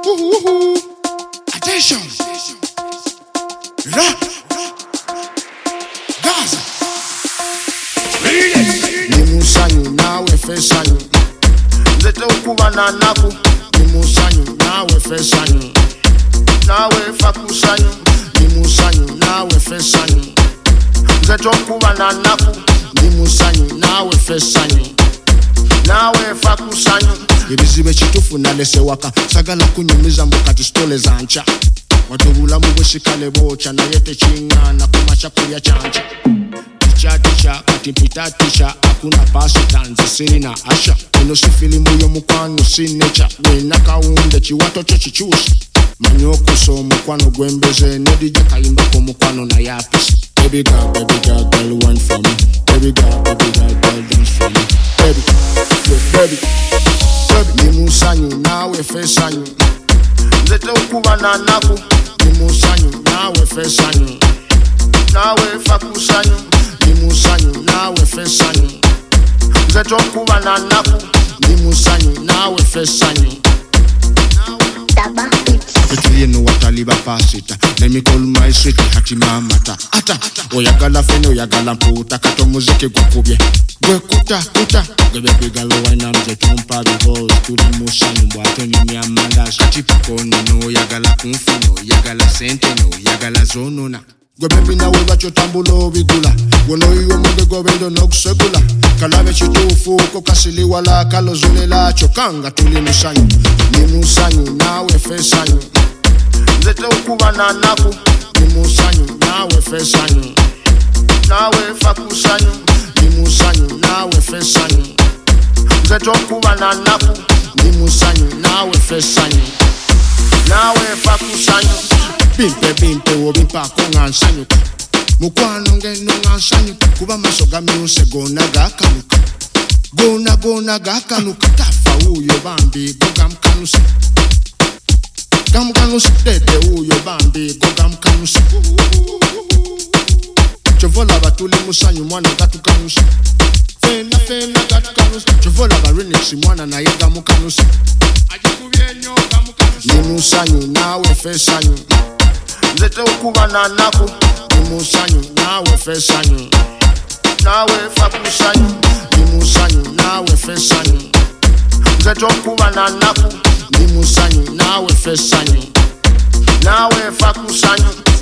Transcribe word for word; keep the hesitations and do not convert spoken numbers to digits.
Woohoo! Attention! Ra! Gaza! Nimusanyu nawe fesanyu Nzete ukubana naku Nimusanyu nawe fesanyu Nawe fakusanyu Nimusanyu nawe fesanyu Nzete ukubana naku Nimusanyu nawe fesanyu Nawe fakusanyu Ibizibe chitufu nalese waka Sagala kunyumiza mbukati stole zancha Watubula mubweshikale bocha na yete chinga na kumacha kuya chancha Ticha ticha katipita ticha Akuna pasi tanzi siri na asha Ino si filimu yo mukwano si nature Wena kaunde chiwato chichusa Manyoko so mukwano gwembeze Nedija kaimba ko mukwano na yapis Baby girl, baby girl, girl one for me Baby girl, baby girl, girl dance for me Baby, baby, baby Nimusanyu nawe fesanyu Nzete ukubana naku Nimusanyu nawe fesanyu Nawe fakusanyu Nimusanyu nawe fesanyu Nzete ukubana naku Nimusanyu nawe fesanyu Daba Petrie no wataliba pasita Let me call my sweet hati mamata Ata, oyagala fene oyagala mputa Kato muziki gukubye Gwe kuta, kuta Gwe baby galo waina mze tompa Because tuli musanyu mbwato ni miamandas Kati pikono no oyagala kumfino Oyagala sente no oyagala zonona Gwe baby na weba chotambulo bigula Wono iyo mwebe gobendo no kusegula Kalabe chitufu kokasili wala Kalozulela chokanga tuli musanyu Ni musanyu nawe fesanyu Nzete ukubana naku Nimusanyu nawe fesanyu Nawe fakusanyu Nimusanyu nawe fesanyu Nzete ukubana naku Nimusanyu nawe fesanyu Nawe fakusanyu Bimpe bimpe wo bimpa kongansanyu Mukwano ngeno ngansanyu Kuba masoga miuse gona gakanuka Gona gona gakanuka Tafa uyo bambi goga mkanusa Gamkanusa dede uyo bambi goga mkanusa Chovola batuli musanyu mwana gatukanusa Fena fena gatukanusa Chovola barinixi mwana na yega mukanusa Ajikubienyo gamukanusa Nimusanyu nawe fesanyu Nzete ukubana naku Nimusanyu nawe fesanyu Nawe fakusanyu Nimusanyu nawe fesanyu Nzete ukubana naku Nimusanyu nawe fesanyu Nawe fakusanyu